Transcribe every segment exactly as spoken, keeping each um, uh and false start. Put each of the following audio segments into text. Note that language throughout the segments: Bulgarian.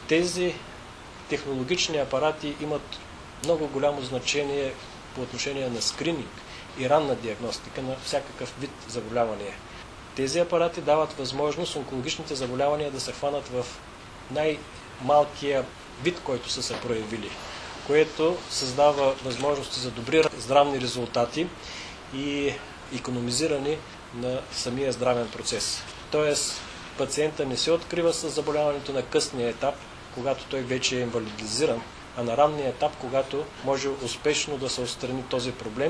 Тези технологични апарати имат много голямо значение по отношение на скрининг и ранна диагностика на всякакъв вид заболявания. Тези апарати дават възможност онкологичните заболявания да се хванат в най-малкия вид, който са се проявили, което създава възможности за добри здравни резултати и икономизиране на самия здравен процес. Тоест, пациента не се открива с заболяването на късния етап, когато той вече е инвалидизиран, а на ранния етап, когато може успешно да се отстрани този проблем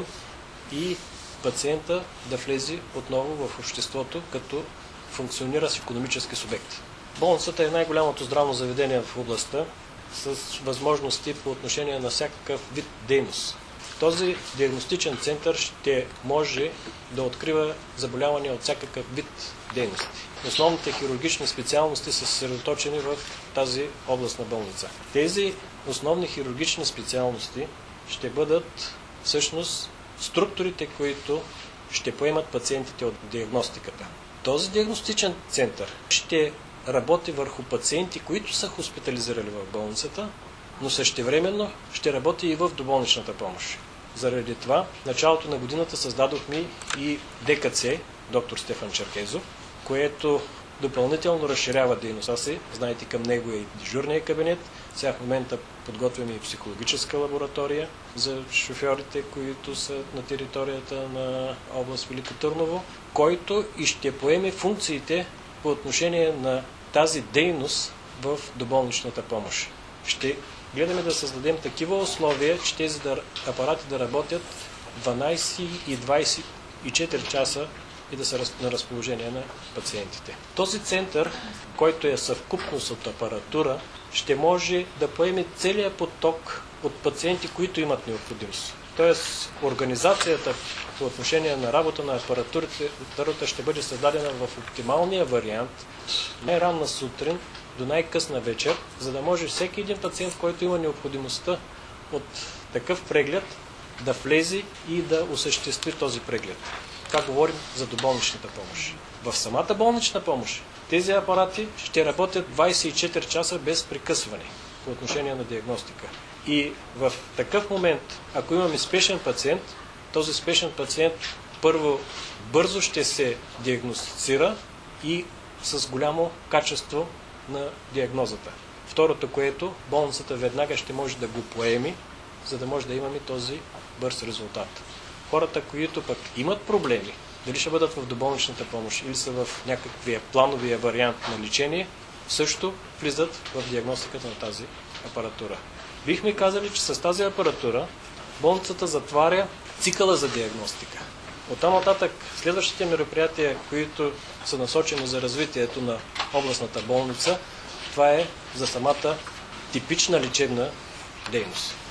и пациента да влезе отново в обществото, като функционира с икономически субект. Болницата е най-голямото здравно заведение в областта с възможности по отношение на всякакъв вид дейност. Този диагностичен център ще може да открива заболявания от всякакъв вид дейности. Основните хирургични специалности са съсредоточени в тази областна болница. Тези основни хирургични специалности ще бъдат всъщност структурите, които ще поемат пациентите от диагностиката. Този диагностичен център ще работи върху пациенти, които са хоспитализирали в болницата, но същевременно ще работи и в доболничната помощ. Заради това, в началото на годината създадохме и Д К Ц, доктор Стефан Черкезов, което допълнително разширява дейността си. Знаете, към него е и дежурния кабинет. Сега в момента подготвяме и психологическа лаборатория за шофьорите, които са на територията на област Велико Търново, който и ще поеме функциите по отношение на тази дейност в доболничната помощ. Ще гледаме да създадем такива условия, че тези апарати да работят дванайсет и двайсет и четири часа и да са на разположение на пациентите. Този център, който е съвкупност от апаратура, ще може да поеме целият поток от пациенти, които имат необходимост. Тоест, организацията по отношение на работа на апаратурата ще бъде създадена в оптималния вариант най-ранна сутрин до най-късна вечер, за да може всеки един пациент, който има необходимостта от такъв преглед, да влезе и да осъществи този преглед. Това говорим за доболничната помощ. В самата болнична помощ тези апарати ще работят двайсет и четири часа без прекъсване по отношение на диагностика. И в такъв момент, ако имаме спешен пациент, този спешен пациент първо бързо ще се диагностицира и с голямо качество на диагнозата. Второто, което болницата веднага ще може да го поеми, за да може да имаме този бърз резултат. Хората, които пък имат проблеми, дали ще бъдат в доболничната помощ или са в някаквия плановия вариант на лечение, също влизат в диагностиката на тази апаратура. Бихме казали, че с тази апаратура болницата затваря цикъла за диагностика. Оттам нататък следващите мероприятия, които са насочени за развитието на областната болница, това е за самата типична лечебна дейност.